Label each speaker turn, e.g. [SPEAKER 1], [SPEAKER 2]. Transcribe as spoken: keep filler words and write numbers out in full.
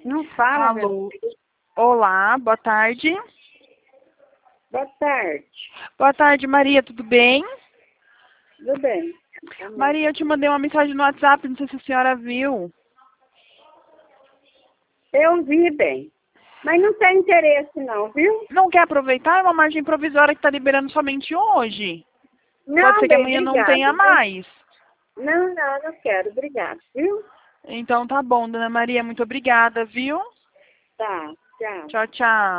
[SPEAKER 1] Não fala, meu
[SPEAKER 2] Alô.
[SPEAKER 1] filho.
[SPEAKER 2] Olá, boa tarde.
[SPEAKER 1] Boa tarde.
[SPEAKER 2] Boa tarde, Maria, tudo bem?
[SPEAKER 1] Tudo bem?
[SPEAKER 2] Maria, eu te mandei uma mensagem no WhatsApp, não sei se a senhora viu.
[SPEAKER 1] Eu vi bem. Mas não tem interesse não, viu?
[SPEAKER 2] Não quer aproveitar? É uma margem provisória que está liberando somente hoje.
[SPEAKER 1] Não,
[SPEAKER 2] Pode ser que
[SPEAKER 1] bem,
[SPEAKER 2] amanhã não
[SPEAKER 1] obrigada.
[SPEAKER 2] tenha mais.
[SPEAKER 1] Não, não, não quero. Obrigada, viu?
[SPEAKER 2] Então tá bom, dona Maria, muito obrigada, viu?
[SPEAKER 1] Tá, tchau.
[SPEAKER 2] Tchau, tchau.